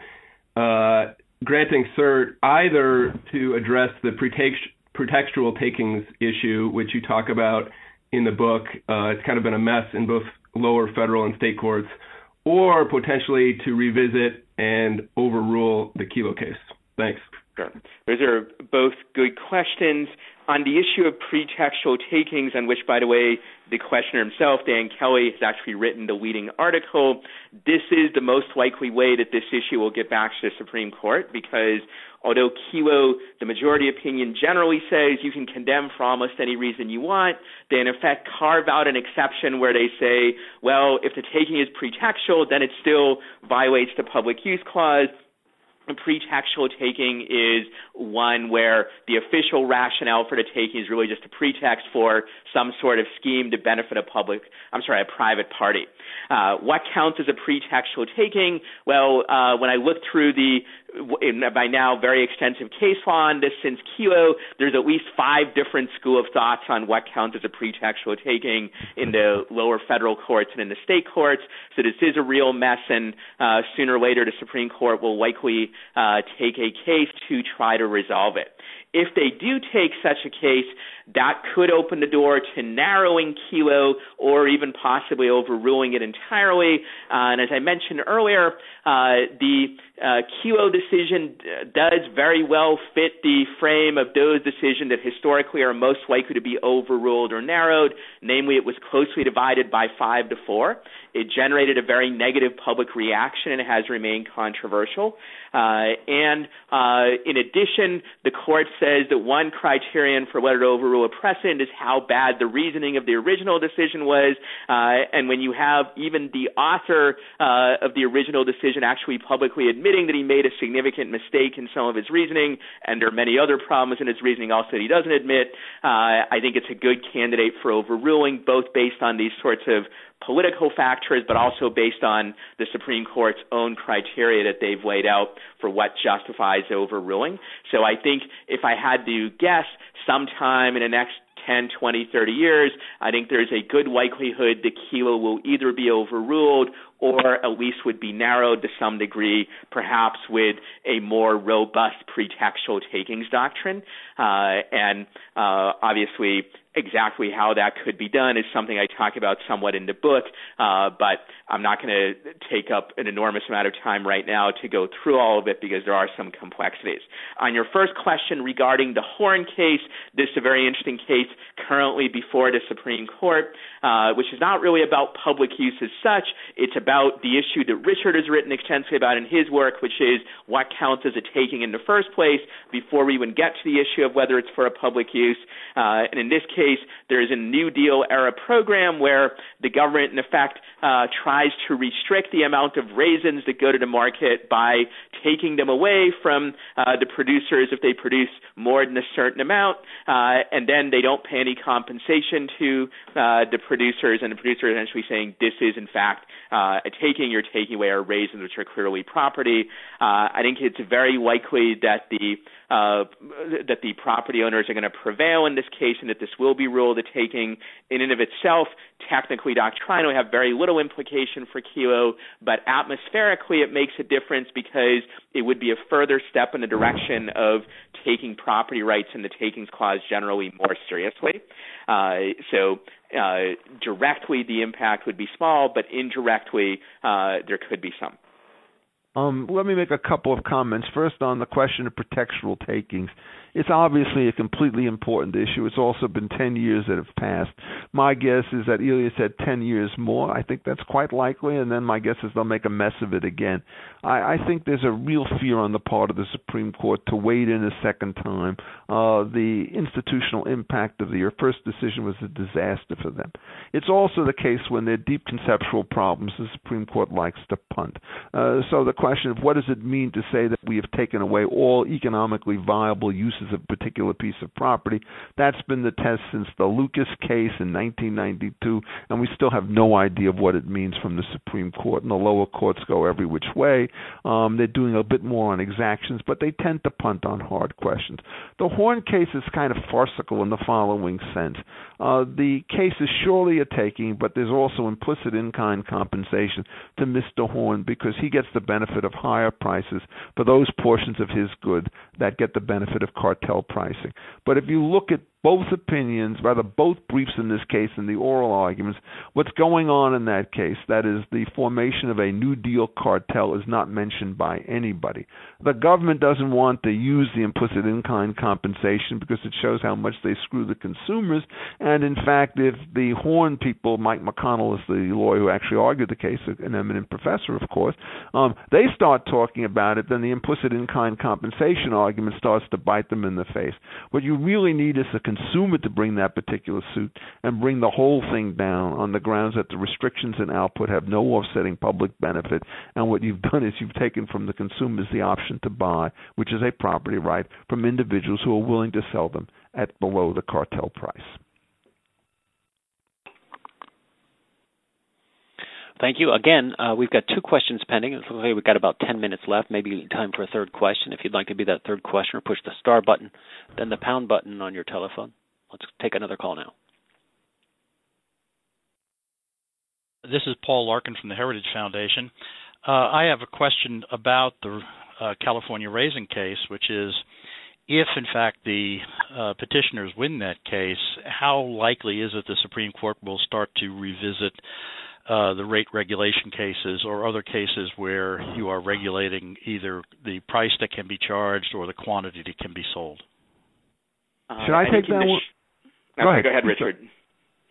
granting cert either to address the pretextual takings issue, which you talk about in the book? It's kind of been a mess in both lower federal and state courts, or potentially to revisit and overrule the Kelo case. Thanks. Sure. Those are both good questions. On the issue of pretextual takings, on which, by the way, the questioner himself, Dan Kelly, has actually written the leading article, this is the most likely way that this issue will get back to the Supreme Court, because although Kelo, the majority opinion, generally says you can condemn for almost any reason you want, they in effect carve out an exception where they say, well, if the taking is pretextual, then it still violates the public use clause. A pretextual taking is one where the official rationale for the taking is really just a pretext for some sort of scheme to benefit a private party. What counts as a pretextual taking? Well, when I looked through by now very extensive case law on this since Kelo, there's at least 5 different school of thoughts on what counts as a pretextual taking in the lower federal courts and in the state courts. So this is a real mess, and sooner or later the Supreme Court will likely take a case to try to resolve it. If they do take such a case, that could open the door to narrowing Kelo or even possibly overruling it entirely. And as I mentioned earlier, the Kelo decision does very well fit the frame of those decisions that historically are most likely to be overruled or narrowed. Namely, it was closely divided by 5-4. It generated a very negative public reaction and it has remained controversial. And in addition, the court says that one criterion for whether to overrule a precedent is how bad the reasoning of the original decision was. And when you have even the author of the original decision actually publicly admit admitting that he made a significant mistake in some of his reasoning, and there are many other problems in his reasoning also that he doesn't admit. I think it's a good candidate for overruling, both based on these sorts of political factors, but also based on the Supreme Court's own criteria that they've laid out for what justifies overruling. So I think if I had to guess, sometime in the next 10, 20, 30 years, I think there's a good likelihood that Kelo will either be overruled or at least would be narrowed to some degree, perhaps with a more robust pretextual takings doctrine. And obviously, exactly how that could be done is something I talk about somewhat in the book, but I'm not going to take up an enormous amount of time right now to go through all of it because there are some complexities. On your first question regarding the Horn case, this is a very interesting case currently before the Supreme Court, which is not really about public use as such. It's about the issue that Richard has written extensively about in his work, which is what counts as a taking in the first place before we even get to the issue of whether it's for a public use. And in this case, there is a New Deal era program where the government, in effect, tries to restrict the amount of raisins that go to the market by taking them away from the producers if they produce more than a certain amount, and then they don't pay any compensation to the producers, and the producers are essentially saying this is, in fact, a taking. You're taking away our raisins, which are clearly property. I think it's very likely that the property owners are going to prevail in this case, and that this will be ruled a taking. In and of itself, technically, doctrinally, have very little implication for Kelo, but atmospherically, it makes a difference because it would be a further step in the direction of taking property rights in the takings clause generally more seriously. So directly, the impact would be small, but indirectly, there could be some. Let me make a couple of comments. First, on the question of pretextual takings. It's obviously a completely important issue. It's also been 10 years that have passed. My guess is that Ilya said 10 years more. I think that's quite likely, and then my guess is they'll make a mess of it again. I think there's a real fear on the part of the Supreme Court to wade in a second time. The institutional impact of their first decision was a disaster for them. It's also the case when there are deep conceptual problems, the Supreme Court likes to punt. So the question of what does it mean to say that we have taken away all economically viable uses of a particular piece of property, that's been the test since the Lucas case in 1992, and we still have no idea of what it means from the Supreme Court, and the lower courts go every which way. They're doing a bit more on exactions, but they tend to punt on hard questions. The Horn case is kind of farcical in the following sense. The case is surely a taking, but there's also implicit in-kind compensation to Mr. Horn because he gets the benefit of higher prices for those portions of his good that get the benefit of cartel pricing. But if you look at both opinions, rather both briefs in this case and the oral arguments, what's going on in that case, that is the formation of a New Deal cartel, is not mentioned by anybody. The government doesn't want to use the implicit in-kind compensation because it shows how much they screw the consumers, and in fact, if the Horn people, Mike McConnell is the lawyer who actually argued the case, an eminent professor, of course, they start talking about it, then the implicit in-kind compensation argument starts to bite them in the face. What you really need is a consumer to bring that particular suit and bring the whole thing down on the grounds that the restrictions in output have no offsetting public benefit, and what you've done is you've taken from the consumers the option to buy, which is a property right, from individuals who are willing to sell them at below the cartel price. Thank you. Again, we've got two questions pending. It looks like we've got about 10 minutes left, maybe time for a third question. If you'd like to be that third questioner, push the star button, then the pound button on your telephone. Let's take another call now. This is Paul Larkin from the Heritage Foundation. I have a question about the California raising case, which is, if, in fact, the petitioners win that case, how likely is it the Supreme Court will start to revisit the rate regulation cases or other cases where you are regulating either the price that can be charged or the quantity that can be sold? Should I take that one? Go ahead, Richard.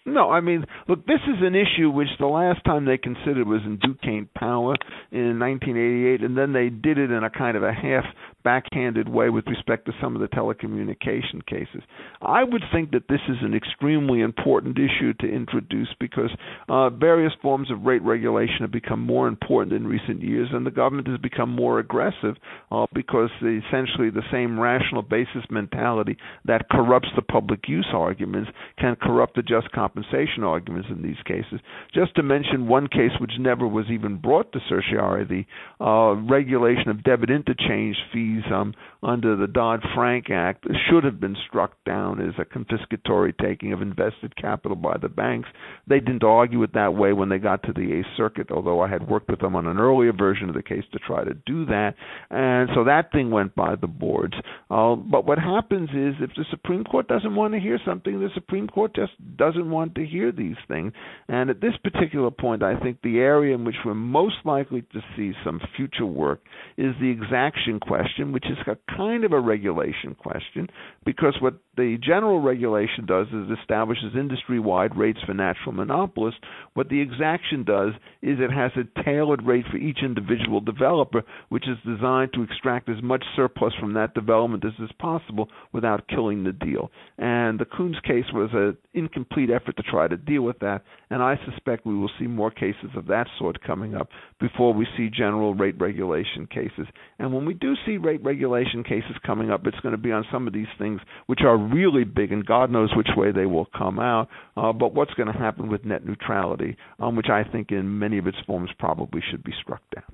No, I mean, look, this is an issue which the last time they considered was in Duquesne Power in 1988, and then they did it in a kind of a half backhanded way with respect to some of the telecommunication cases. I would think that this is an extremely important issue to introduce because various forms of rate regulation have become more important in recent years, and the government has become more aggressive because essentially the same rational basis mentality that corrupts the public use arguments can corrupt the just compensation arguments in these cases. Just to mention one case which never was even brought to certiorari, the regulation of debit interchange fees under the Dodd-Frank Act should have been struck down as a confiscatory taking of invested capital by the banks. They didn't argue it that way when they got to the Eighth Circuit, although I had worked with them on an earlier version of the case to try to do that. And so that thing went by the boards. But what happens is if the Supreme Court doesn't want to hear something, the Supreme Court just doesn't want to hear these things. And at this particular point, I think the area in which we're most likely to see some future work is the exaction question, which is a kind of a regulation question, because what the general regulation does is establishes industry-wide rates for natural monopolists. What the exaction does is it has a tailored rate for each individual developer, which is designed to extract as much surplus from that development as is possible without killing the deal. And the Coons case was an incomplete effort to try to deal with that, and I suspect we will see more cases of that sort coming up before we see general rate regulation cases. And when we do see rate regulation cases coming up, it's going to be on some of these things which are really big, and God knows which way they will come out, but what's going to happen with net neutrality, which I think in many of its forms probably should be struck down.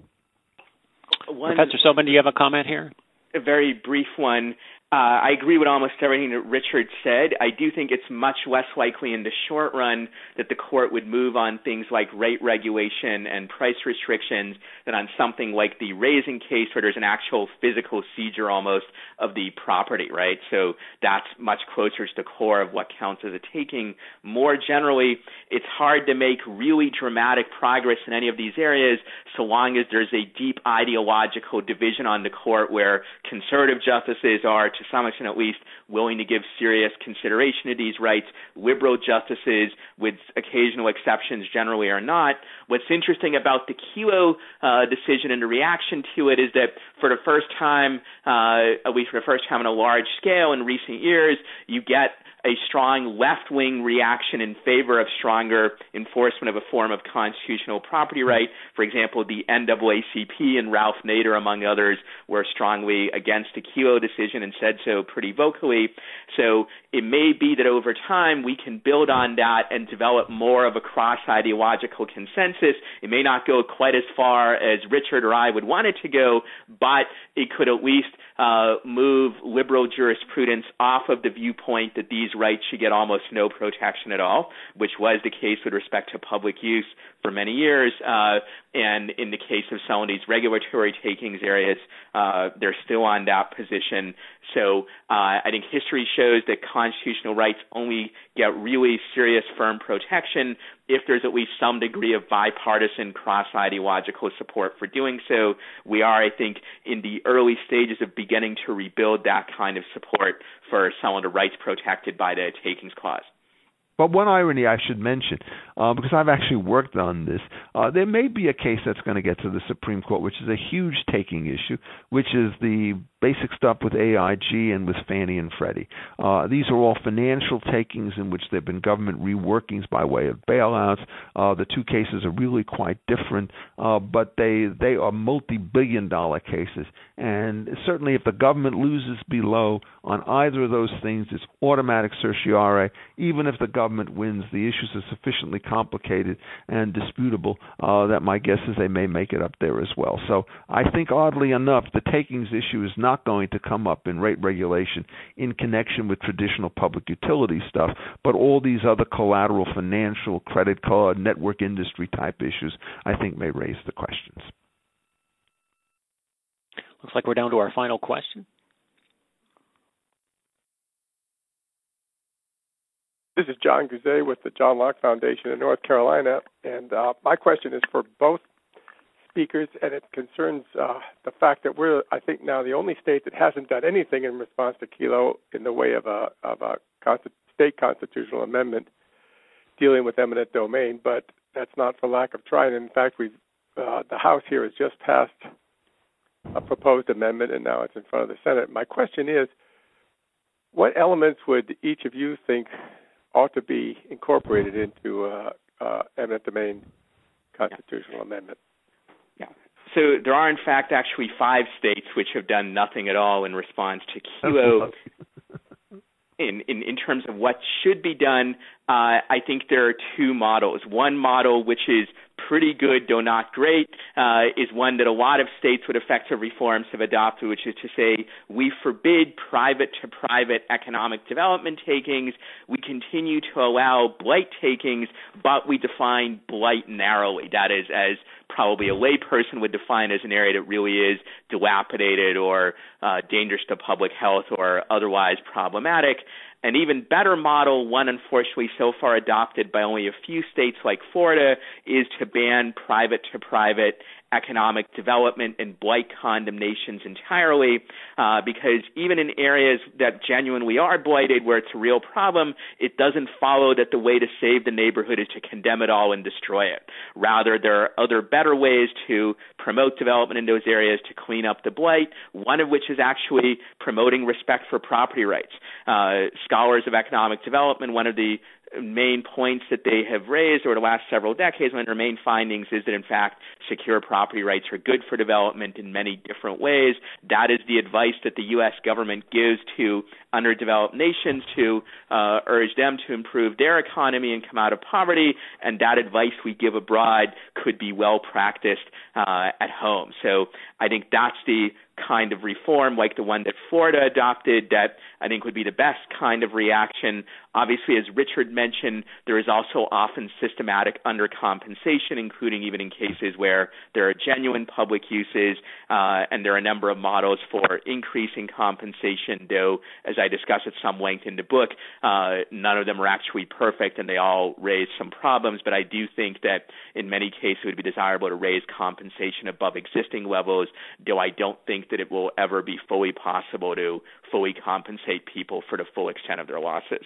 Professor Sobin, do you have a comment here? A very brief one. I agree with almost everything that Richard said. I do think it's much less likely in the short run that the court would move on things like rate regulation and price restrictions than on something like the raising case where there's an actual physical seizure almost of the property, right? So that's much closer to the core of what counts as a taking. More generally, it's hard to make really dramatic progress in any of these areas so long as there's a deep ideological division on the court where conservative justices are, to some extent at least, willing to give serious consideration to these rights. Liberal justices, with occasional exceptions, generally are not. What's interesting about the Kelo decision and the reaction to it is that for the first time, at least for the first time on a large scale in recent years, you get a strong left-wing reaction in favor of stronger enforcement of a form of constitutional property right. For example, the NAACP and Ralph Nader, among others, were strongly against the Kelo decision and said so pretty vocally. So it may be that over time we can build on that and develop more of a cross-ideological consensus. It may not go quite as far as Richard or I would want it to go, but it could at least move liberal jurisprudence off of the viewpoint that these rights should get almost no protection at all, which was the case with respect to public use for many years. And in the case of some of these regulatory takings areas, they're still on that position. So I think history shows that constitutional rights only get really serious, firm protection if there's at least some degree of bipartisan cross-ideological support for doing so. We are, I think, in the early stages of beginning to rebuild that kind of support for some of the rights protected by the Takings Clause. But one irony I should mention, because I've actually worked on this, there may be a case that's going to get to the Supreme Court, which is a huge taking issue, which is the basic stuff with AIG and with Fannie and Freddie. These are all financial takings in which there have been government reworkings by way of bailouts. The two cases are really quite different, but they are multi-billion-dollar cases. And certainly if the government loses below on either of those things, it's automatic certiorari. Even if the government wins, the issues are sufficiently complicated and disputable that my guess is they may make it up there as well. So I think, oddly enough, the takings issue is not going to come up in rate regulation in connection with traditional public utility stuff, but all these other collateral financial, credit card, network industry type issues I think may raise the questions. Looks like we're down to our final question. This is John Guzet with the John Locke Foundation in North Carolina, and my question is for both speakers, and it concerns the fact that we're, I think, now the only state that hasn't done anything in response to Kelo in the way of a state constitutional amendment. dealing with eminent domain, but that's not for lack of trying. In fact, the House here has just passed a proposed amendment, and now it's in front of the Senate. My question is, what elements would each of you think ought to be incorporated into eminent domain constitutional amendment? Yeah. So there are, in fact, actually 5 states which have done nothing at all in response to Kelo. In terms of what should be done, I think there are 2 models. One model, which is pretty good, though not great, is one that a lot of states with effective reforms have adopted, which is to say we forbid private-to-private economic development takings. We continue to allow blight takings, but we define blight narrowly. That is, as probably a layperson would define as an area that really is dilapidated or dangerous to public health or otherwise problematic. An even better model, one unfortunately so far adopted by only a few states like Florida, is to ban private-to-private economic development and blight condemnations entirely, because even in areas that genuinely are blighted, where it's a real problem, it doesn't follow that the way to save the neighborhood is to condemn it all and destroy it. Rather, there are other better ways to promote development in those areas to clean up the blight, one of which is actually promoting respect for property rights. Scholars of economic development, one of the main points that they have raised over the last several decades, one of their main findings is that, in fact, secure property rights are good for development in many different ways. That is the advice that the U.S. government gives to underdeveloped nations to urge them to improve their economy and come out of poverty, and that advice we give abroad could be well practiced at home. So I think that's the kind of reform, like the one that Florida adopted, that I think would be the best kind of reaction. Obviously, as Richard mentioned, there is also often systematic undercompensation, including even in cases where there are genuine public uses, and there are a number of models for increasing compensation, though, as I discuss at some length in the book, none of them are actually perfect, and they all raise some problems, but I do think that in many cases it would be desirable to raise compensation above existing levels, though I don't think that it will ever be fully possible to fully compensate people for the full extent of their losses.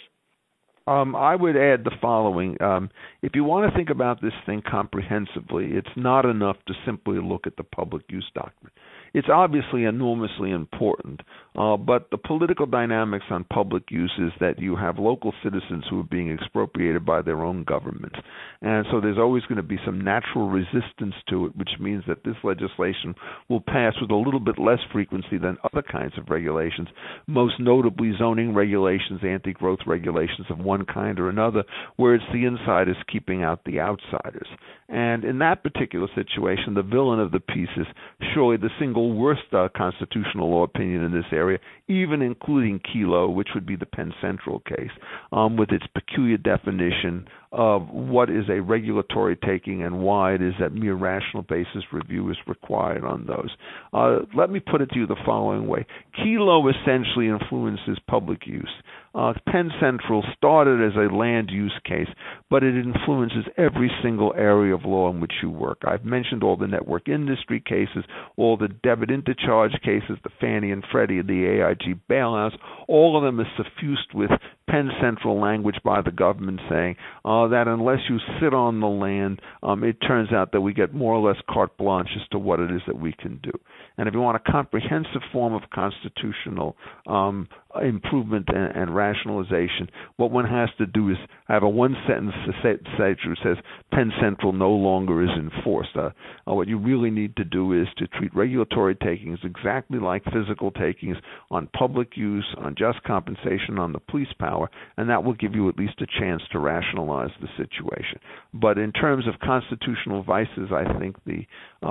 I would add the following. If you want to think about this thing comprehensively, it's not enough to simply look at the public use doctrine. It's obviously enormously important, but the political dynamics on public use is that you have local citizens who are being expropriated by their own government. And so there's always going to be some natural resistance to it, which means that this legislation will pass with a little bit less frequency than other kinds of regulations, most notably zoning regulations, anti-growth regulations of one kind or another, where it's the insiders keeping out the outsiders. And in that particular situation, the villain of the piece is surely the single worst constitutional law opinion in this area, even including Kelo, which would be the Penn Central case, with its peculiar definition of what is a regulatory taking and why it is that mere rational basis review is required on those. Let me put it to you the following way. Kelo essentially influences public use. Penn Central started as a land use case, but it influences every single area of law in which you work. I've mentioned all the network industry cases, all the debit intercharge cases, the Fannie and Freddie, the AIG bailouts. All of them are suffused with Penn Central language by the government saying that unless you sit on the land, it turns out that we get more or less carte blanche as to what it is that we can do. And if you want a comprehensive form of constitutional improvement and rationalization, what one has to do is have a one-sentence statute which says Penn Central no longer is enforced. What you really need to do is to treat regulatory takings exactly like physical takings on public use, on just compensation, on the police power, and that will give you at least a chance to rationalize the situation. But in terms of constitutional vices, I think the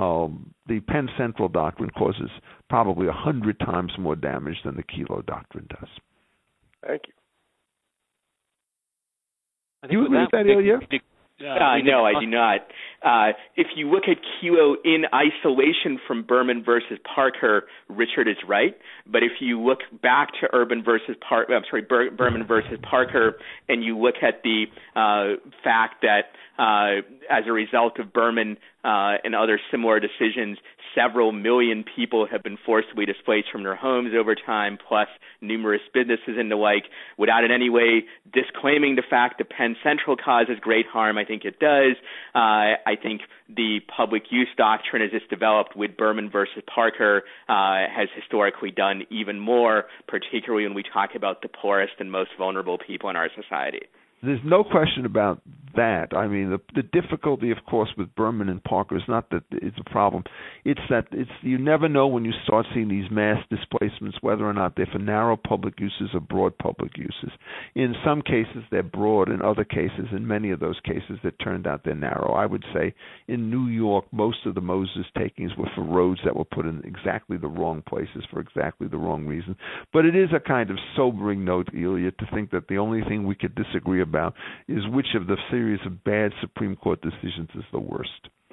Penn Central doctrine causes probably 100 times more damage than the Kelo doctrine does. Thank you. Do you agree with that, Ilya? No, I do not. If you look at Kelo in isolation from Berman versus Parker, Richard is right. But if you look back to Berman versus Parker, and you look at the fact that as a result of Berman and other similar decisions, several million people have been forcibly displaced from their homes over time, plus numerous businesses and the like, without in any way disclaiming the fact that Penn Central causes great harm. I think it does. I think the public use doctrine as it's developed with Berman versus Parker has historically done even more, particularly when we talk about the poorest and most vulnerable people in our society. There's no question about that. I mean, the difficulty, of course, with Berman and Parker is not that it's a problem. It's that you never know when you start seeing these mass displacements whether or not they're for narrow public uses or broad public uses. In some cases, they're broad. In other cases, in many of those cases, it turned out they're narrow. I would say in New York, most of the Moses takings were for roads that were put in exactly the wrong places for exactly the wrong reason. But it is a kind of sobering note, Ilya, to think that the only thing we could disagree about is which of the series of bad Supreme Court decisions is the worst.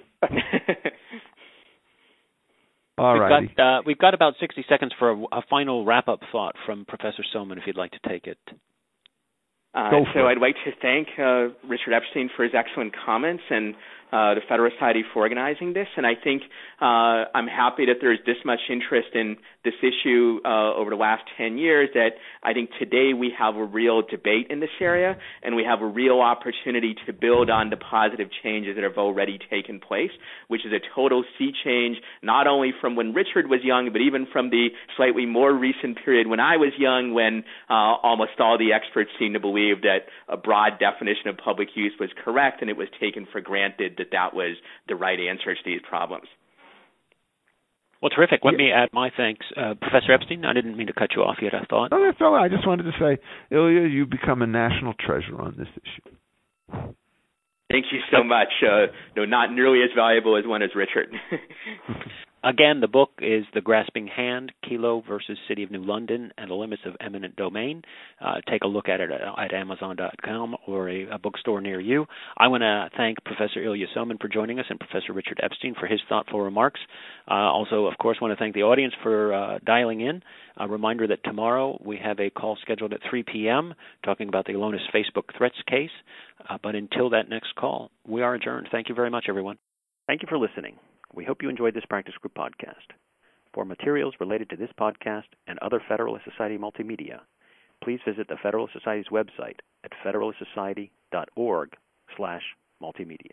All righty. We've got about 60 seconds for a final wrap-up thought from Professor Soman, if you'd like to take it. I'd like to thank Richard Epstein for his excellent comments and the Federalist Society for organizing this. And I think I'm happy that there's this much interest in this issue over the last 10 years, that I think today we have a real debate in this area, and we have a real opportunity to build on the positive changes that have already taken place, which is a total sea change, not only from when Richard was young, but even from the slightly more recent period when I was young, when almost all the experts seemed to believe that a broad definition of public use was correct, and it was taken for granted that was the right answer to these problems. Well, terrific. Let me add my thanks. Professor Epstein, I didn't mean to cut you off yet, I thought. No, that's all right. I just wanted to say, Ilya, you've become a national treasure on this issue. Thank you so much. Not nearly as valuable as one as Richard. Again, the book is The Grasping Hand, Kelo versus City of New London and the Limits of Eminent Domain. Take a look at it at Amazon.com or a bookstore near you. I want to thank Professor Ilya Soman for joining us and Professor Richard Epstein for his thoughtful remarks. Also, of course, want to thank the audience for dialing in. A reminder that tomorrow we have a call scheduled at 3 p.m. talking about the Alonis Facebook threats case. But until that next call, we are adjourned. Thank you very much, everyone. Thank you for listening. We hope you enjoyed this Practice Group podcast. For materials related to this podcast and other Federalist Society multimedia, please visit the Federalist Society's website at federalistsociety.org/multimedia.